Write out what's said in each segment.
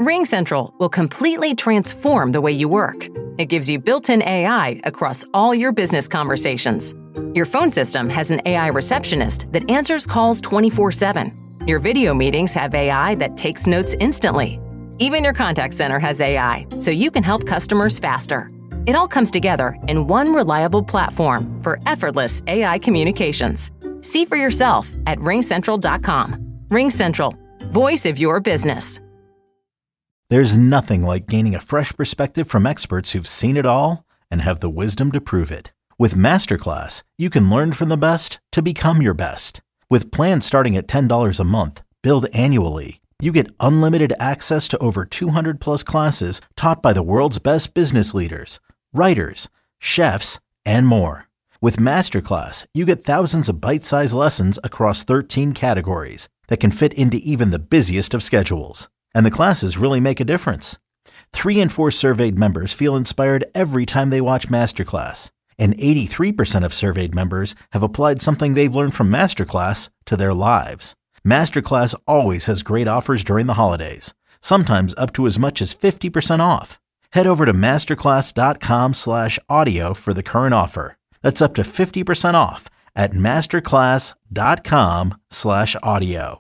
RingCentral will completely transform the way you work. It gives you built-in AI across all your business conversations. Your phone system has an AI receptionist that answers calls 24/7. Your video meetings have AI that takes notes instantly. Even your contact center has AI, so you can help customers faster. It all comes together in one reliable platform for effortless AI communications. See for yourself at ringcentral.com. RingCentral, voice of your business. There's nothing like gaining a fresh perspective from experts who've seen it all and have the wisdom to prove it. With Masterclass, you can learn from the best to become your best. With plans starting at $10 a month, billed annually, you get unlimited access to over 200 plus classes taught by the world's best business leaders, writers, chefs, and more. With Masterclass, you get thousands of bite-sized lessons across 13 categories that can fit into even the busiest of schedules. And the classes really make a difference. 3 in 4 surveyed members feel inspired every time they watch Masterclass. And 83% of surveyed members have applied something they've learned from Masterclass to their lives. Masterclass always has great offers during the holidays, sometimes up to as much as 50% off. Head over to masterclass.com/audio for the current offer. That's up to 50% off at masterclass.com/audio.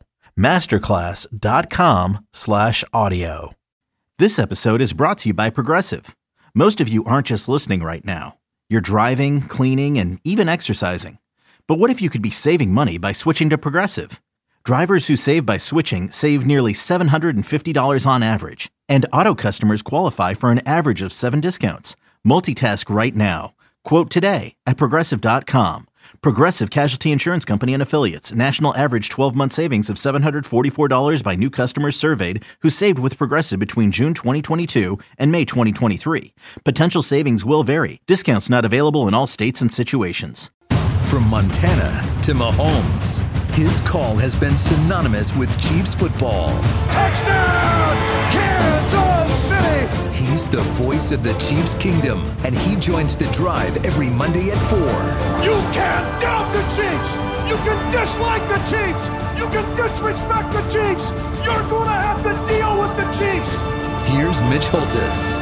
masterclass.com/audio. This episode is brought to you by Progressive. Most of you aren't just listening right now. You're driving, cleaning, and even exercising. But what if you could be saving money by switching to Progressive? Drivers who save by switching save nearly $750 on average, and auto customers qualify for an average of 7 discounts. Multitask right now. Quote today at Progressive.com. Progressive Casualty Insurance Company and Affiliates. National average 12-month savings of $744 by new customers surveyed who saved with Progressive between June 2022 and May 2023. Potential savings will vary. Discounts not available in all states and situations. From Montana to Mahomes, his call has been synonymous with Chiefs football. Touchdown, Kansas City! He's the voice of the Chiefs kingdom, and he joins The Drive every Monday at 4. You can't doubt the Chiefs! You can dislike the Chiefs! You can disrespect the Chiefs! You're going to have to deal with the Chiefs! Here's Mitch Holthus.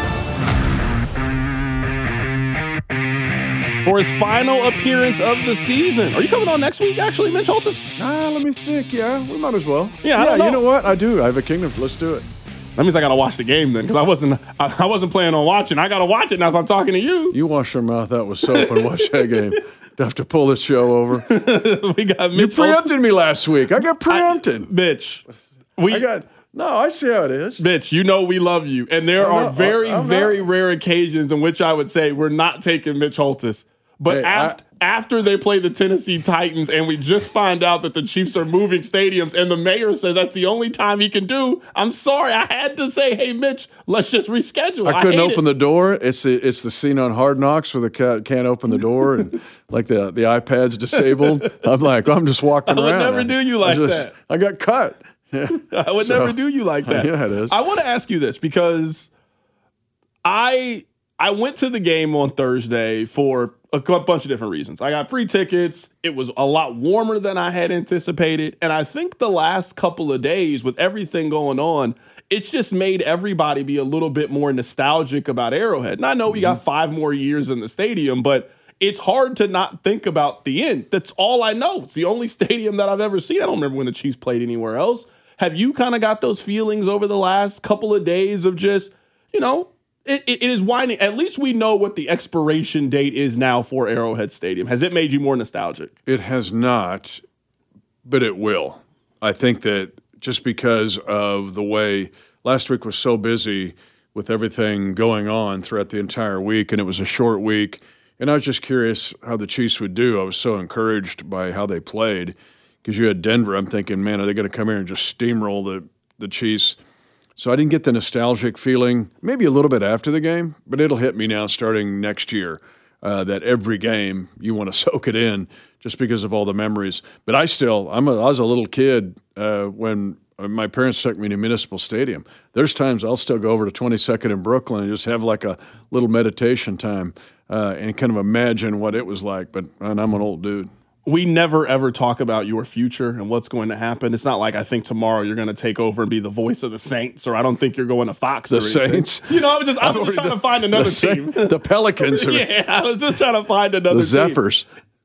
For his final appearance of the season. Are you coming on next week, actually, Mitch Holthus? Let me think. Yeah, we might as well. Yeah, I don't know. You know what? I do. I have a kingdom. Let's do it. That means I got to watch the game then, because I wasn't planning on watching. I got to watch it now if I'm talking to you. You wash your mouth out with soap and watch that game. Do I have to pull this show over? We got Mitch You preempted me last week. I got preempted. Mitch. No, I see how it is. Mitch, you know we love you. And there are very rare occasions in which I would say we're not taking Mitch Holthus. But after they play the Tennessee Titans and we just find out that the Chiefs are moving stadiums and the mayor says that's the only time he can do, I'm sorry. I had to say, hey, Mitch, let's just reschedule. I couldn't open the door. It's the scene on Hard Knocks where the cat can't open the door and like the iPad's disabled. I'm just walking around. I would never do you like that. I got cut. Yeah. I would never do you like that. Yeah, it is. I want to ask you this because I went to the game on Thursday for a bunch of different reasons. I got free tickets. It was a lot warmer than I had anticipated. And I think the last couple of days with everything going on, it's just made everybody be a little bit more nostalgic about Arrowhead. And I know we got 5 more years in the stadium, but it's hard to not think about the end. That's all I know. It's the only stadium that I've ever seen. I don't remember when the Chiefs played anywhere else. Have you kind of got those feelings over the last couple of days of just, it is winding. At least we know what the expiration date is now for Arrowhead Stadium. Has it made you more nostalgic? It has not, but it will. I think that just because of the way last week was so busy with everything going on throughout the entire week, and it was a short week, and I was just curious how the Chiefs would do. I was so encouraged by how they played because you had Denver. I'm thinking, man, are they going to come here and just steamroll the Chiefs? So I didn't get the nostalgic feeling, maybe a little bit after the game, but it'll hit me now starting next year, that every game you want to soak it in just because of all the memories. But I was a little kid when my parents took me to Municipal Stadium. There's times I'll still go over to 22nd in Brooklyn and just have like a little meditation time and kind of imagine what it was like. And I'm an old dude. we never ever talk about your future and what's going to happen. It's not like I think tomorrow you're going to take over and be the voice of the Saints, or I don't think you're going to Fox. The Saints? You know, I was just trying to find another team. The Pelicans. Yeah, I was just trying to find another team. The Zephyrs.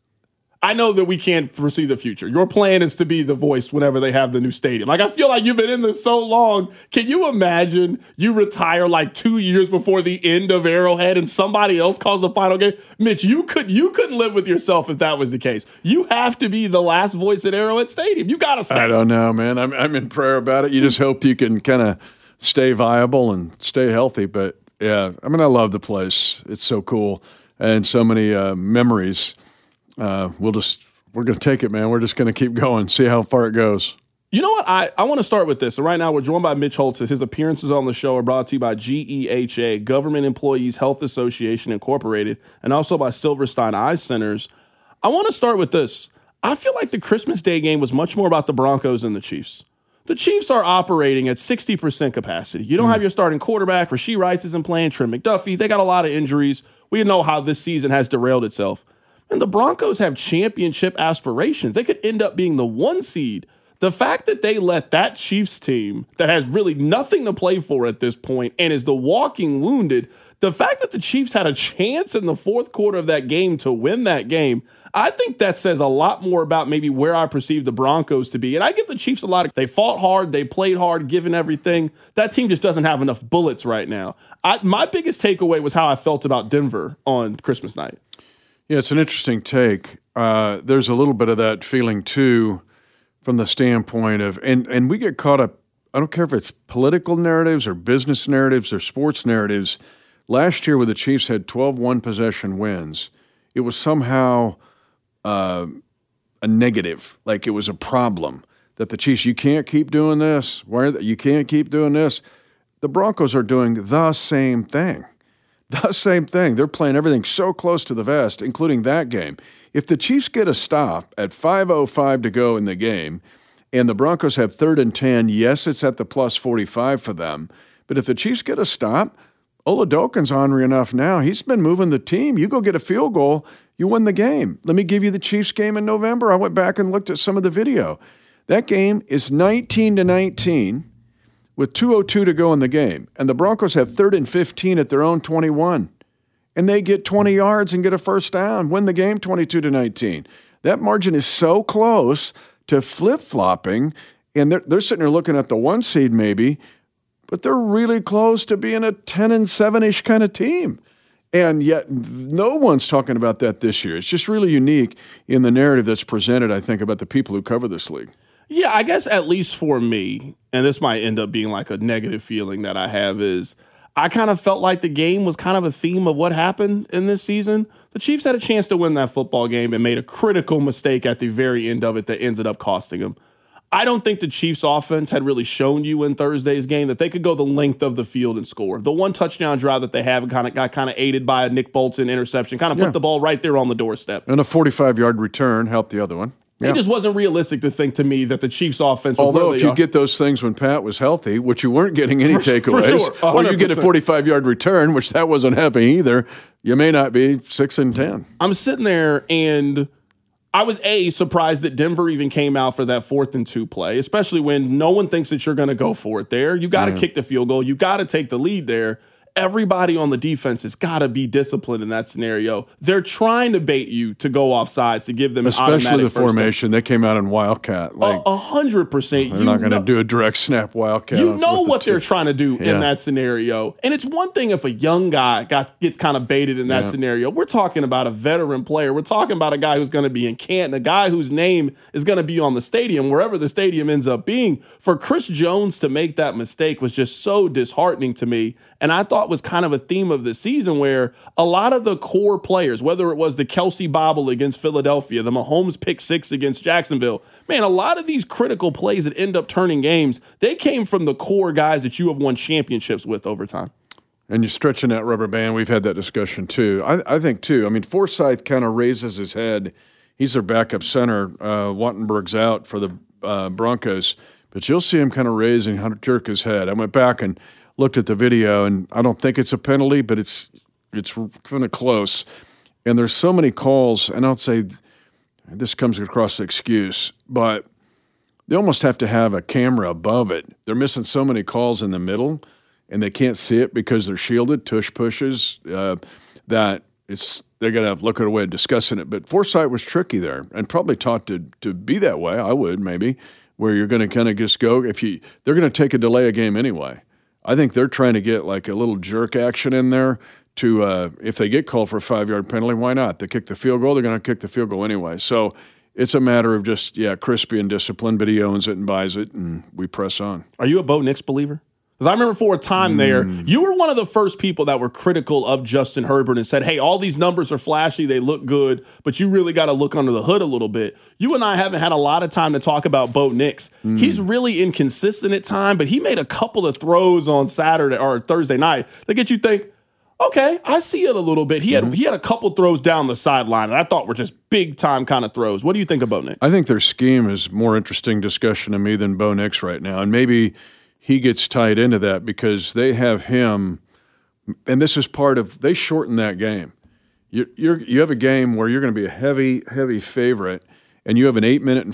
I know that we can't foresee the future. Your plan is to be the voice whenever they have the new stadium. Like, I feel like you've been in this so long. Can you imagine you retire like 2 years before the end of Arrowhead and somebody else calls the final game? Mitch, you couldn't live with yourself if that was the case. You have to be the last voice at Arrowhead Stadium. You got to stay. I don't know, man. I'm in prayer about it. You just hope you can kind of stay viable and stay healthy. But, yeah, I mean, I love the place. It's so cool and so many memories. We're going to take it, man. We're just going to keep going, see how far it goes. You know what? I want to start with this. So right now, we're joined by Mitch Holtz. His appearances on the show are brought to you by GEHA, Government Employees Health Association Incorporated, and also by Silverstein Eye Centers. I want to start with this. I feel like the Christmas Day game was much more about the Broncos than the Chiefs. The Chiefs are operating at 60% capacity. You don't have your starting quarterback. Rashee Rice isn't playing. Trent McDuffie. They got a lot of injuries. We know how this season has derailed itself. And the Broncos have championship aspirations. They could end up being the 1 seed. The fact that they let that Chiefs team that has really nothing to play for at this point and is the walking wounded, the fact that the Chiefs had a chance in the fourth quarter of that game to win that game, I think that says a lot more about maybe where I perceive the Broncos to be. And I give the Chiefs a lot of, they fought hard, they played hard, given everything. That team just doesn't have enough bullets right now. My biggest takeaway was how I felt about Denver on Christmas night. Yeah, it's an interesting take. There's a little bit of that feeling, too, from the standpoint of, and we get caught up, I don't care if it's political narratives or business narratives or sports narratives. Last year, when the Chiefs had 12 one-possession wins, it was somehow a negative, like it was a problem, that the Chiefs, you can't keep doing this, you can't keep doing this. The Broncos are doing the same thing. The same thing. They're playing everything so close to the vest, including that game. If the Chiefs get a stop at 5:05 to go in the game and the Broncos have 3rd and 10, yes, it's at the plus 45 for them. But if the Chiefs get a stop, Oladokin's ornery enough now. He's been moving the team. You go get a field goal, you win the game. Let me give you the Chiefs game in November. I went back and looked at some of the video. That game is 19-19. With 2:02 to go in the game, and the Broncos have 3rd and 15 at their own 21, and they get 20 yards and get a first down, win the game 22-19. That margin is so close to flip-flopping, and they're sitting there looking at the 1 seed maybe, but they're really close to being a 10-7-ish kind of team. And yet no one's talking about that this year. It's just really unique in the narrative that's presented, I think, about the people who cover this league. Yeah, I guess at least for me, and this might end up being like a negative feeling that I have, is I kind of felt like the game was kind of a theme of what happened in this season. The Chiefs had a chance to win that football game and made a critical mistake at the very end of it that ended up costing them. I don't think the Chiefs offense had really shown you in Thursday's game that they could go the length of the field and score. The one touchdown drive that they have got aided by a Nick Bolton interception, put the ball right there on the doorstep. And a 45-yard return helped the other one. Yeah. It just wasn't realistic to think to me that the Chiefs' offense was Although if you get those things when Pat was healthy, which you weren't getting any takeaways, for sure, or you get a 45-yard return, which that wasn't happening either, you may not be 6-10. I'm sitting there, and I was, surprised that Denver even came out for that 4th and 2 play, especially when no one thinks that you're going to go for it there. You got to kick the field goal. You got to take the lead there. Everybody on the defense has got to be disciplined in that scenario. They're trying to bait you to go off sides to give them especially an automatic the formation. They came out in Wildcat. Like 100%. They're not going to do a direct snap Wildcat. You know what they're trying to do in that scenario. And it's one thing if a young guy gets kind of baited in that scenario. We're talking about a veteran player. We're talking about a guy who's going to be in Canton, a guy whose name is going to be on the stadium, wherever the stadium ends up being. For Chris Jones to make that mistake was just so disheartening to me. And I thought was kind of a theme of the season where a lot of the core players, whether it was the Kelsey bobble against Philadelphia, the Mahomes pick 6 against Jacksonville, man, a lot of these critical plays that end up turning games, they came from the core guys that you have won championships with over time. And you're stretching that rubber band. We've had that discussion too. I think too. I mean, Forsythe kind of raises his head. He's their backup center. Wattenberg's out for the Broncos, but you'll see him kind of raise and jerk his head. I went back and looked at the video, and I don't think it's a penalty, but it's kind of close. And there's so many calls, and I'll say this comes across as excuse, but they almost have to have a camera above it. They're missing so many calls in the middle, and they can't see it because they're shielded, tush pushes, that they're going to look at a way of discussing it. But Forsythe was tricky there and probably taught to be that way. I would maybe, where you're going to kind of just go. They're going to take a delay a game anyway. I think they're trying to get like a little jerk action in there to if they get called for a 5-yard penalty, why not? They kick the field goal, they're going to kick the field goal anyway. So it's a matter of just, crispy and disciplined, but he owns it and buys it, and we press on. Are you a Bo Nix believer? Because I remember for a time there, you were one of the first people that were critical of Justin Herbert and said, hey, all these numbers are flashy, they look good, but you really got to look under the hood a little bit. You and I haven't had a lot of time to talk about Bo Nix. He's really inconsistent at times, but he made a couple of throws on Saturday or Thursday night that get you think, okay, I see it a little bit. He had a couple throws down the sideline that I thought were just big-time kind of throws. What do you think of Bo Nix? I think their scheme is more interesting discussion to me than Bo Nix right now, and maybe he gets tied into that because they have him, and this is part of – they shorten that game. You have a game where you're going to be a heavy, heavy favorite, and you have an 8-minute and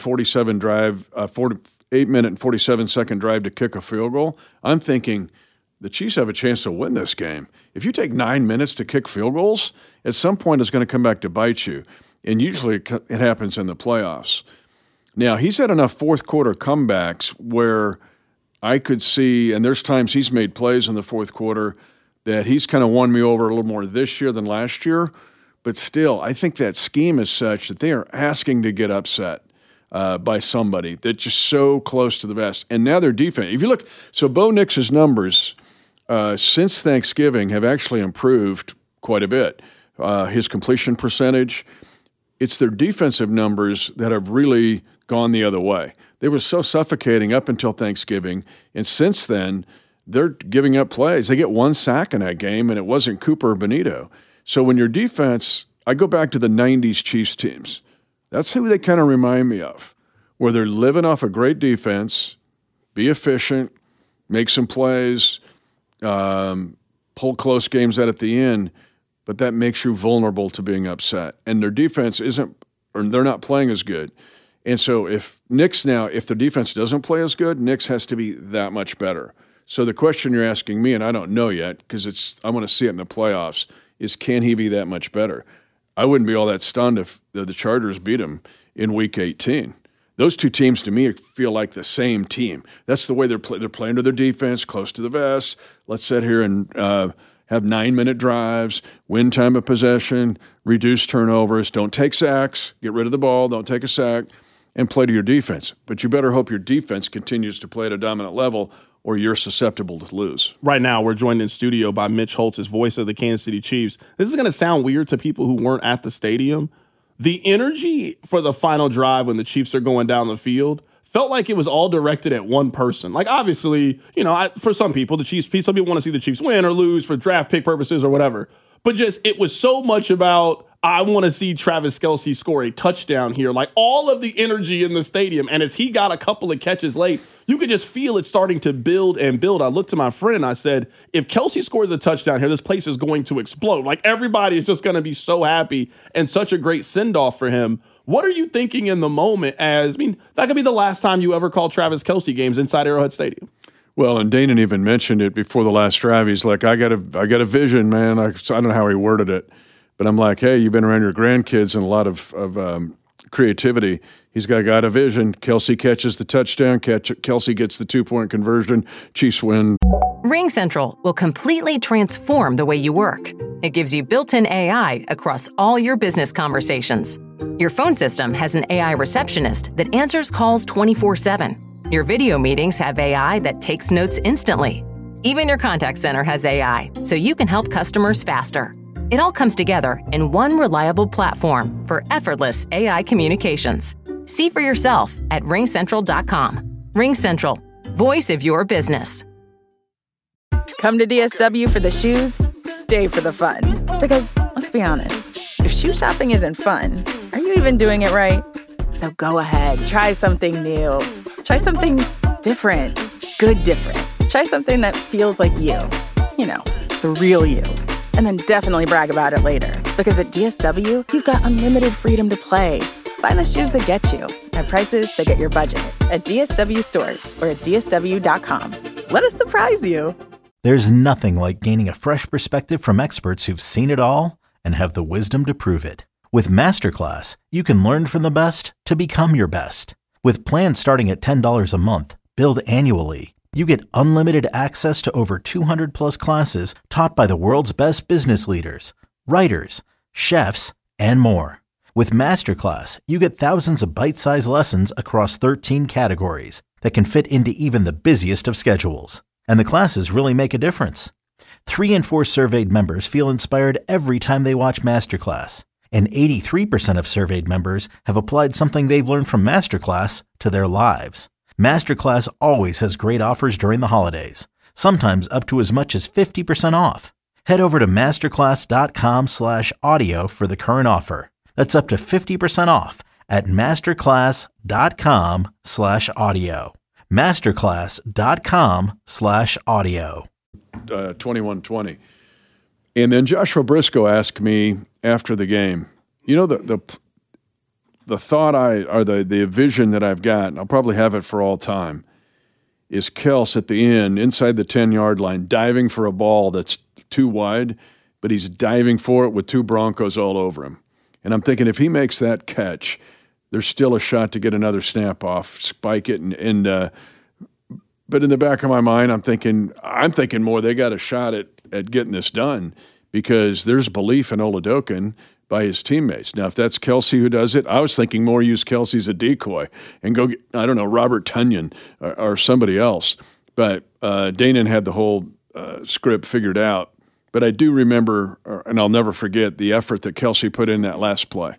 47-second drive to kick a field goal. I'm thinking – the Chiefs have a chance to win this game. If you take 9 minutes to kick field goals, at some point it's going to come back to bite you. And usually it happens in the playoffs. Now, he's had enough fourth-quarter comebacks where I could see, and there's times he's made plays in the fourth quarter that he's kind of won me over a little more this year than last year. But still, I think that scheme is such that they are asking to get upset by somebody that's just so close to the best. And now their defense. If you look, so Bo Nix's numbers since Thanksgiving have actually improved quite a bit. His completion percentage, it's their defensive numbers that have really gone the other way. They were so suffocating up until Thanksgiving, and since then, they're giving up plays. They get 1 sack in that game, and it wasn't Cooper or Benito. So when your defense, I go back to the 90s Chiefs teams. That's who they kind of remind me of, where they're living off a great defense, be efficient, make some plays, pull close games out at the end, but that makes you vulnerable to being upset. And their defense they're not playing as good. And so if the defense doesn't play as good, Nix has to be that much better. So the question you're asking me, and I don't know yet because I want to see it in the playoffs, is can he be that much better? I wouldn't be all that stunned if the Chargers beat him in Week 18. Those two teams, to me, feel like the same team. That's the way they're playing to their defense, close to the vest. Let's sit here and have 9-minute drives, win time of possession, reduce turnovers, don't take sacks, get rid of the ball, don't take a sack, and play to your defense. But you better hope your defense continues to play at a dominant level or you're susceptible to lose. Right now, we're joined in studio by Mitch Holtz, as voice of the Kansas City Chiefs. This is going to sound weird to people who weren't at the stadium. The energy for the final drive when the Chiefs are going down the field felt like it was all directed at one person. Like, obviously, for some people, some people want to see the Chiefs win or lose for draft pick purposes or whatever. But it was so much about, I want to see Travis Kelce score a touchdown here. Like, all of the energy in the stadium. And as he got a couple of catches late, you could just feel it starting to build and build. I looked to my friend and I said, if Kelce scores a touchdown here, this place is going to explode. Like, everybody is just going to be so happy and such a great send-off for him. What are you thinking in the moment that could be the last time you ever called Travis Kelce games inside Arrowhead Stadium. Well, and Danon even mentioned it before the last drive. He's like, I got a vision, man. I don't know how he worded it, but I'm like, hey, you've been around your grandkids and a lot of creativity. He's got a vision. Kelce catches the touchdown. Kelce gets the 2-point conversion. Chiefs win. RingCentral will completely transform the way you work. It gives you built-in AI across all your business conversations. Your phone system has an AI receptionist that answers calls 24/7. Your video meetings have AI that takes notes instantly. Even your contact center has AI, so you can help customers faster. It all comes together in one reliable platform for effortless AI communications. See for yourself at RingCentral.com. RingCentral, voice of your business. Come to DSW for the shoes, stay for the fun. Because, let's be honest, if shoe shopping isn't fun, are you even doing it right? So go ahead, try something new. Try something different. Good different. Try something that feels like you. The real you. And then definitely brag about it later. Because at DSW, you've got unlimited freedom to play. Find the shoes that get you at prices that get your budget at DSW stores or at DSW.com. Let us surprise you. There's nothing like gaining a fresh perspective from experts who've seen it all and have the wisdom to prove it. With Masterclass, you can learn from the best to become your best. With plans starting at $10 a month, billed annually, you get unlimited access to over 200 plus classes taught by the world's best business leaders, writers, chefs, and more. With Masterclass, you get thousands of bite-sized lessons across 13 categories that can fit into even the busiest of schedules. And the classes really make a difference. 3 in 4 surveyed members feel inspired every time they watch Masterclass. And 83% of surveyed members have applied something they've learned from Masterclass to their lives. Masterclass always has great offers during the holidays, sometimes up to as much as 50% off. Head over to masterclass.com/audio for the current offer. That's up to 50% off at masterclass.com/audio. masterclass.com/audio. 21-20. And then Joshua Briscoe asked me after the game, you know, the thought the vision that I've got, and I'll probably have it for all time, is Kels at the end, inside the 10-yard line, diving for a ball that's too wide, but he's diving for it with 2 Broncos all over him. And I'm thinking if he makes that catch, there's still a shot to get another snap off, spike it, but in the back of my mind, I'm thinking more they got a shot at getting this done because there's belief in Oladokun by his teammates. Now, if that's Kelce who does it, I was thinking more use Kelce as a decoy and go get, I don't know, Robert Tonyan or somebody else. But Danon had the whole script figured out. But I do remember, and I'll never forget, the effort that Kelce put in that last play.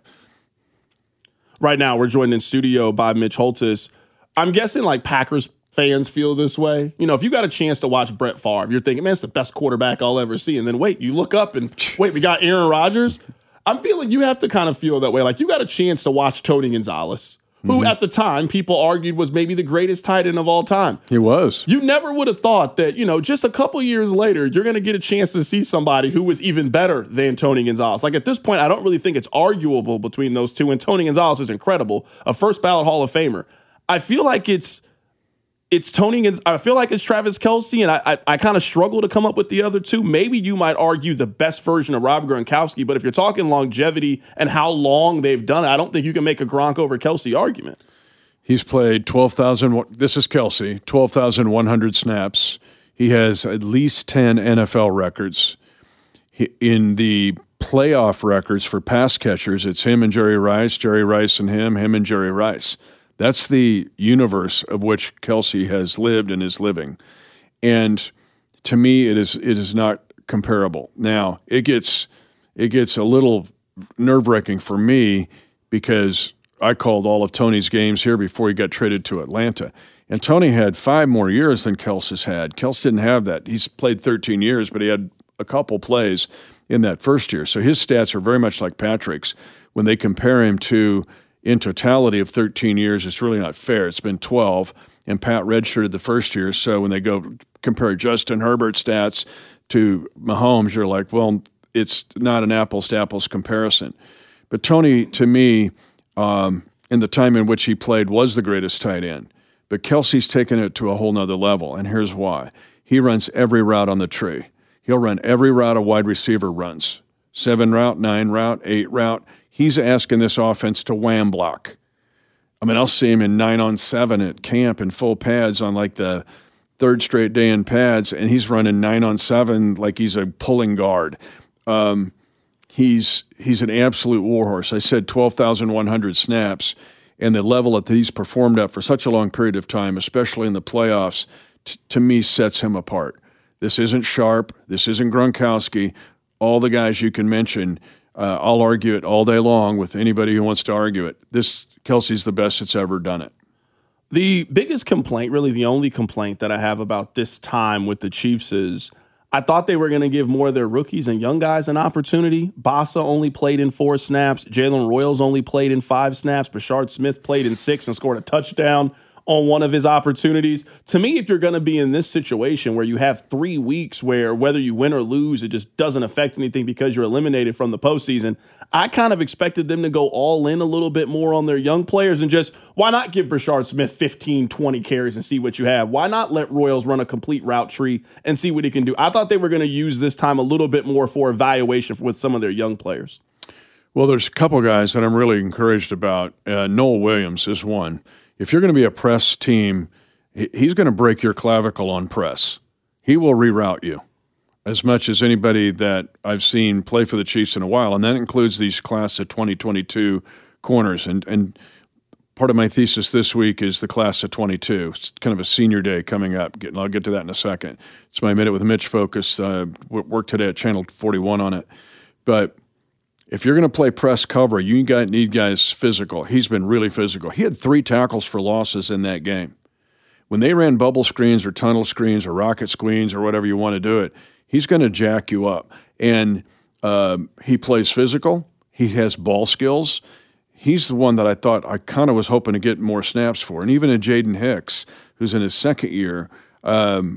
Right now, we're joined in studio by Mitch Holthus. I'm guessing like Packers fans feel this way. You know, if you got a chance to watch Brett Favre, you're thinking, man, it's the best quarterback I'll ever see. And then wait, you look up and wait, we got Aaron Rodgers. I'm feeling you have to kind of feel that way. Like you got a chance to watch Tony Gonzalez, who at the time people argued was maybe the greatest tight end of all time. He was. You never would have thought that, you know, just a couple years later, you're going to get a chance to see somebody who was even better than Tony Gonzalez. Like at this point, I don't really think it's arguable between those two. And Tony Gonzalez is incredible, a first ballot Hall of Famer. I feel like it's Tony. I feel like it's Travis Kelce, and I kind of struggle to come up with the other two. Maybe you might argue the best version of Rob Gronkowski, but if you're talking longevity and how long they've done it, I don't think you can make a Gronk over Kelce argument. He's played 12,000. This is Kelce, 12,100 snaps. He has at least 10 NFL records. In the playoff records for pass catchers, it's him and Jerry Rice and him and Jerry Rice. That's the universe of which Kelce has lived and is living. And to me, it is not comparable. Now, it gets a little nerve-wracking for me because I called all of Tony's games here before he got traded to Atlanta. And Tony had 5 more years than Kelce's had. Kelce didn't have that. He's played 13 years, but he had a couple plays in that first year. So his stats are very much like Patrick's. When they compare him to in totality of 13 years, it's really not fair. It's been 12, and Pat redshirted the first year. So when they go compare Justin Herbert's stats to Mahomes, you're like, well, it's not an apples-to-apples comparison. But Tony, to me, in the time in which he played, was the greatest tight end. But Kelce's taken it to a whole nother level, and here's why. He runs every route on the tree. He'll run every route a wide receiver runs. 7 route, 9 route, 8 route. He's asking this offense to wham block. I mean, I'll see him in 9-on-7 at camp in full pads on like the 3rd straight day in pads, and he's running 9-on-7 like he's a pulling guard. He's an absolute warhorse. I said 12,100 snaps, and the level that he's performed at for such a long period of time, especially in the playoffs, to me sets him apart. This isn't Sharp. This isn't Gronkowski. All the guys you can mention, I'll argue it all day long with anybody who wants to argue it. Kelce's the best that's ever done it. The biggest complaint, really the only complaint that I have about this time with the Chiefs is I thought they were going to give more of their rookies and young guys an opportunity. Bosa only played in 4 snaps. Jalen Royals only played in 5 snaps. Bashard Smith played in 6 and scored a touchdown on one of his opportunities. To me, if you're going to be in this situation where you have 3 weeks where whether you win or lose, it just doesn't affect anything because you're eliminated from the postseason, I kind of expected them to go all in a little bit more on their young players and just, why not give Brashard Smith 15, 20 carries and see what you have? Why not let Royals run a complete route tree and see what he can do? I thought they were going to use this time a little bit more for evaluation with some of their young players. Well, there's a couple guys that I'm really encouraged about. Noel Williams is one. If you're going to be a press team, he's going to break your clavicle on press. He will reroute you as much as anybody that I've seen play for the Chiefs in a while, and that includes these class of 2022 corners. And part of my thesis this week is the class of 22. It's kind of a senior day coming up. I'll get to that in a second. It's my Minute with Mitch focus. Work today at Channel 41 on it. But if you're going to play press cover, you need guys physical. He's been really physical. He had 3 tackles for losses in that game. When they ran bubble screens or tunnel screens or rocket screens or whatever you want to do it, he's going to jack you up. And he plays physical. He has ball skills. He's the one that I thought I kind of was hoping to get more snaps for. And even a Jaden Hicks, who's in his second year, and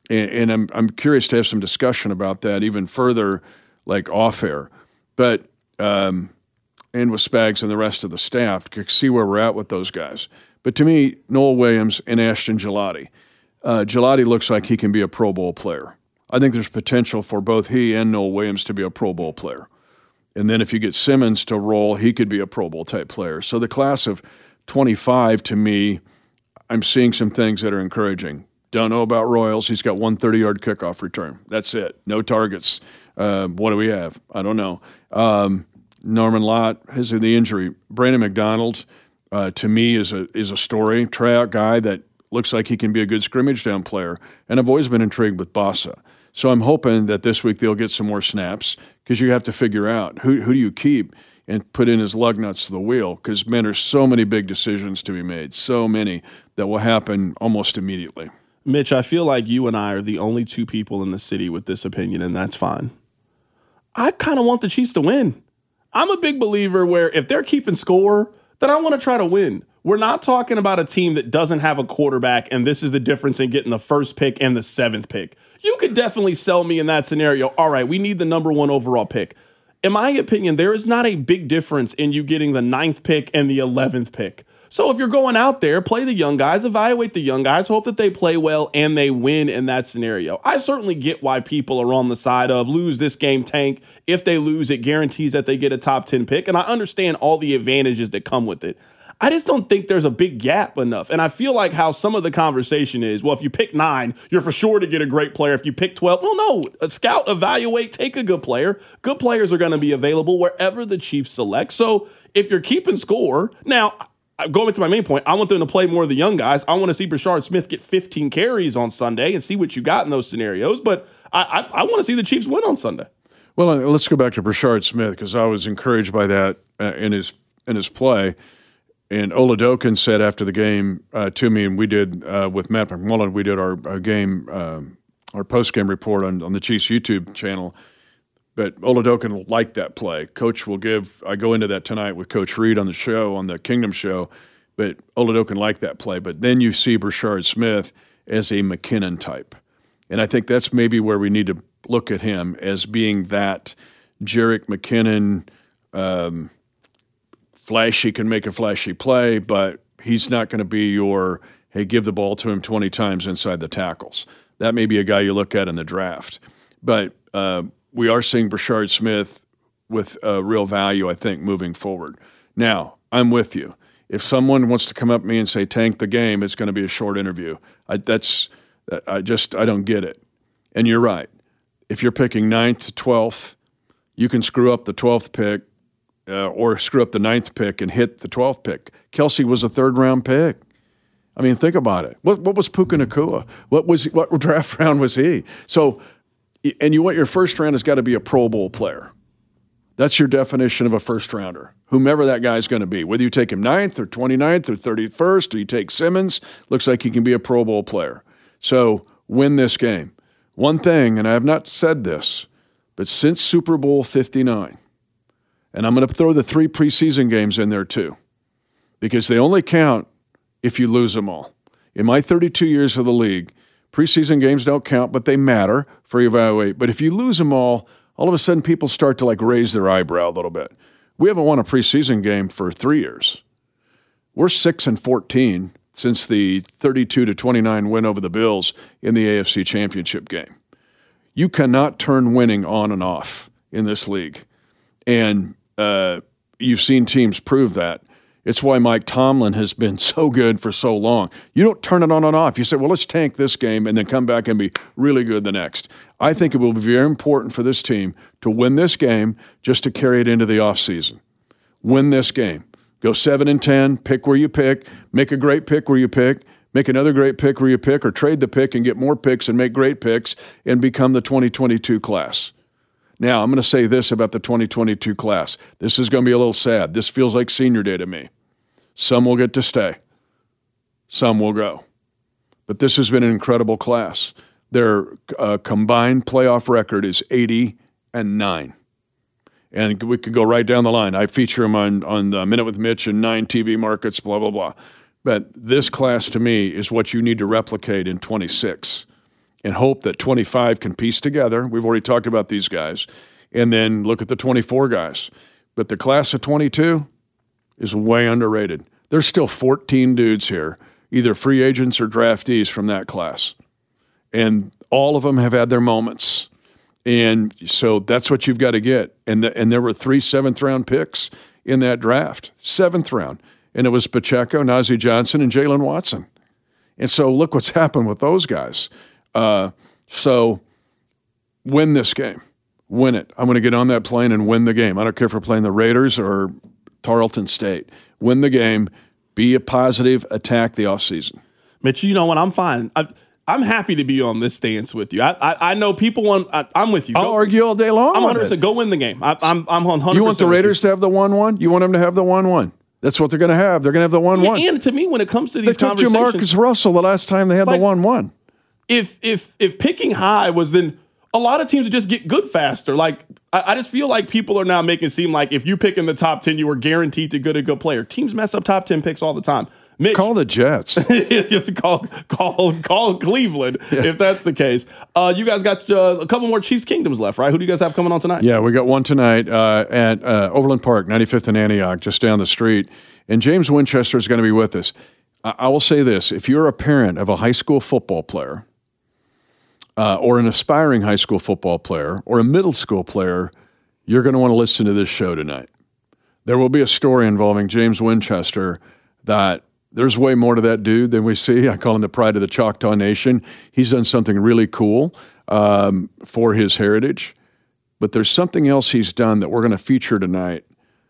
I'm curious to have some discussion about that even further, like off air. But and with Spags and the rest of the staff to see where we're at with those guys. But to me, Noel Williams and Ashton Gillotte. Gillotte looks like he can be a Pro Bowl player. I think there's potential for both he and Noel Williams to be a Pro Bowl player. And then if you get Simmons to roll, he could be a Pro Bowl type player. So the class of 25, to me, I'm seeing some things that are encouraging. Don't know about Royals. He's got 1 30-yard kickoff return. That's it. No targets. What do we have? I don't know. Norman Lott has the injury. Brandon McDonald, to me, is a story. Tryout guy that looks like he can be a good scrimmage down player. And I've always been intrigued with Bossa. So I'm hoping that this week they'll get some more snaps because you have to figure out who do you keep and put in his lug nuts to the wheel because, man, there's so many big decisions to be made, so many that will happen almost immediately. Mitch, I feel like you and I are the only 2 people in the city with this opinion, and that's fine. I kind of want the Chiefs to win. I'm a big believer where if they're keeping score, then I want to try to win. We're not talking about a team that doesn't have a quarterback, and this is the difference in getting the 1st pick and the 7th pick. You could definitely sell me in that scenario. All right, we need the number 1 overall pick. In my opinion, there is not a big difference in you getting the 9th pick and the 11th pick. So if you're going out there, play the young guys, evaluate the young guys, hope that they play well and they win in that scenario. I certainly get why people are on the side of lose this game, tank. If they lose, it guarantees that they get a top 10 pick. And I understand all the advantages that come with it. I just don't think there's a big gap enough. And I feel like how some of the conversation is, well, if you pick 9, you're for sure to get a great player. If you pick 12, well, no, scout, evaluate, take a good player. Good players are going to be available wherever the Chiefs select. So if you're keeping score, now, going back to my main point, I want them to play more of the young guys. I want to see Brashard Smith get 15 carries on Sunday and see what you got in those scenarios. But I want to see the Chiefs win on Sunday. Well, let's go back to Brashard Smith because I was encouraged by that in his play. And Oladokin said after the game to me, and we did with Matt McMullen, we did our post-game report on the Chiefs YouTube channel. But Oladokin liked that play. Coach will I go into that tonight with Coach Reed on the show, on the Kingdom show, but Oladokin liked that play. But then you see Brashard Smith as a McKinnon type. And I think that's maybe where we need to look at him as being that Jerick McKinnon, flashy, can make a flashy play, but he's not going to be your, hey, give the ball to him 20 times inside the tackles. That may be a guy you look at in the draft. But we are seeing Brashard Smith with real value, I think, moving forward. Now, I'm with you. If someone wants to come up to me and say, tank the game, it's going to be a short interview. I don't get it. And you're right. If you're picking 9th to 12th, you can screw up the 12th pick or screw up the 9th pick and hit the 12th pick. Kelsey was a 3rd-round pick. I mean, think about it. What was Puka Nacua? What draft round was he? So, and you want your first round has got to be a Pro Bowl player. That's your definition of a first-rounder, whomever that guy's going to be. Whether you take him 9th or 29th or 31st or you take Simmons, looks like he can be a Pro Bowl player. So win this game. One thing, and I have not said this, but since Super Bowl 59, and I'm going to throw the 3 preseason games in there too, because they only count if you lose them all. In my 32 years of the league, preseason games don't count, but they matter for evaluate. But if you lose them all of a sudden people start to like raise their eyebrow a little bit. We haven't won a preseason game for 3 years. We're 6-14 since the 32-29 win over the Bills in the AFC Championship game. You cannot turn winning on and off in this league. And you've seen teams prove that. It's why Mike Tomlin has been so good for so long. You don't turn it on and off. You say, well, let's tank this game and then come back and be really good the next. I think it will be very important for this team to win this game just to carry it into the offseason. Win this game. Go 7-10, pick where you pick, make a great pick where you pick, make another great pick where you pick, or trade the pick and get more picks and make great picks and become the 2022 class. Now, I'm going to say this about the 2022 class. This is going to be a little sad. This feels like senior day to me. Some will get to stay. Some will go. But this has been an incredible class. Their combined playoff record is 80-9. And we could go right down the line. I feature them on the Minute with Mitch and 9 TV markets, blah, blah, blah. But this class, to me, is what you need to replicate in 26 and hope that 25 can piece together. We've already talked about these guys. And then look at the 24 guys. But the class of 22 is way underrated. There's still 14 dudes here, either free agents or draftees from that class. And all of them have had their moments. And so that's what you've got to get. And there were 3 7th-round picks in that draft, 7th round. And it was Pacheco, Najee Johnson, and Jalen Watson. And so look what's happened with those guys. So win this game. Win it. I'm going to get on that plane and win the game. I don't care if we're playing the Raiders or Tarleton State. Win the game. Be a positive. Attack the offseason. Mitch, you know what? I'm fine. I'm happy to be on this stance with you. I know people want. I'm with you. I'll argue all day long. I'm 100%. Go win the game. I'm 100%. You want the Raiders to have the 1-1? You want them to have the 1-1? That's what they're going to have. They're going to have the 1-1. Yeah, and to me, when it comes to these conversations, they took Jamarcus Russell the last time they had the 1-1. If picking high was, then a lot of teams would just get good faster. Like I just feel like people are now making it seem like if you pick in the top 10, you are guaranteed to get a good player. Teams mess up top 10 picks all the time. Mitch, call the Jets. Just call Cleveland if that's the case. You guys got a couple more Chiefs Kingdoms left, right? Who do you guys have coming on tonight? Yeah, we got one tonight at Overland Park, 95th and Antioch, just down the street. And James Winchester is going to be with us. I will say this. If you're a parent of a high school football player or an aspiring high school football player or a middle school player, you're going to want to listen to this show tonight. There will be a story involving James Winchester that there's way more to that dude than we see. I call him the pride of the Choctaw Nation. He's done something really cool for his heritage. But there's something else he's done that we're going to feature tonight.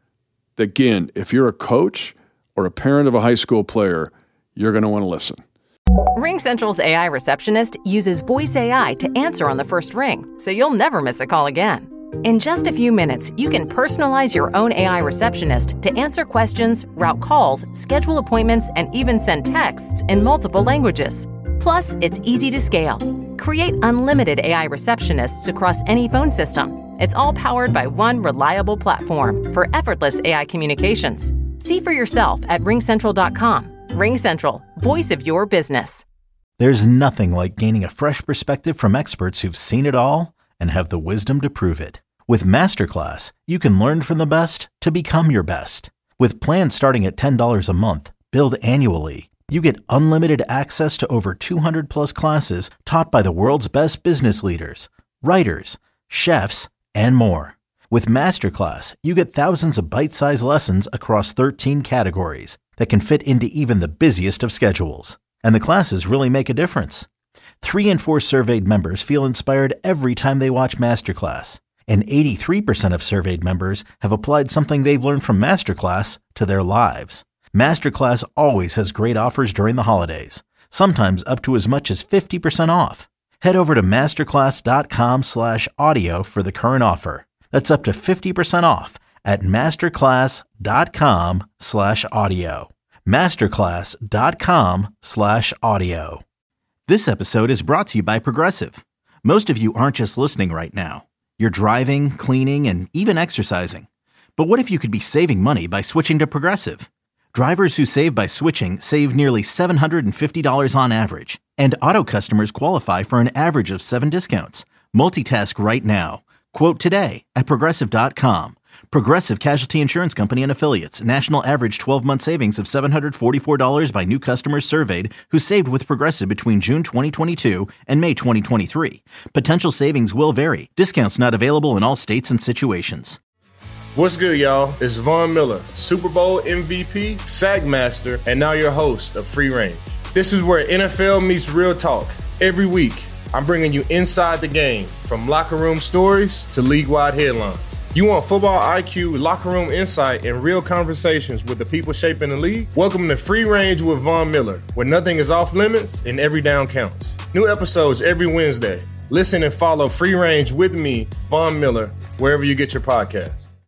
Again, if you're a coach or a parent of a high school player, you're going to want to listen. RingCentral's AI receptionist uses voice AI to answer on the first ring, so you'll never miss a call again. In just a few minutes, you can personalize your own AI receptionist to answer questions, route calls, schedule appointments, and even send texts in multiple languages. Plus, it's easy to scale. Create unlimited AI receptionists across any phone system. It's all powered by one reliable platform for effortless AI communications. See for yourself at RingCentral.com. RingCentral, voice of your business. There's nothing like gaining a fresh perspective from experts who've seen it all and have the wisdom to prove it. With Masterclass, you can learn from the best to become your best. With plans starting at $10 a month, billed annually, you get unlimited access to over 200 plus classes taught by the world's best business leaders, writers, chefs, and more. With Masterclass, you get thousands of bite-sized lessons across 13 categories that can fit into even the busiest of schedules. And the classes really make a difference. 3 in 4 surveyed members feel inspired every time they watch Masterclass. And 83% of surveyed members have applied something they've learned from Masterclass to their lives. Masterclass always has great offers during the holidays, sometimes up to as much as 50% off. Head over to masterclass.com/audio for the current offer. That's up to 50% off at masterclass.com/audio. masterclass.com/audio. This episode is brought to you by Progressive. Most of you aren't just listening right now. You're driving, cleaning, and even exercising. But what if you could be saving money by switching to Progressive? Drivers who save by switching save nearly $750 on average. And Auto customers qualify for an average of 7 discounts. Multitask right now. Quote today at Progressive.com. Progressive Casualty Insurance Company and Affiliates. National average 12-month savings of $744 by new customers surveyed who saved with Progressive between June 2022 and May 2023. Potential savings will vary. Discounts not available in all states and situations. What's good, y'all? It's Von Miller, Super Bowl MVP, Sack Master, and now your host of Free Range. This is where NFL meets real talk. Every week, I'm bringing you inside the game, from locker room stories to league-wide headlines. You want football IQ, locker room insight, and real conversations with the people shaping the league? Welcome to Free Range with Von Miller, where nothing is off limits and every down counts. New episodes every Wednesday. Listen and follow Free Range with me, Von Miller, wherever you get your podcasts.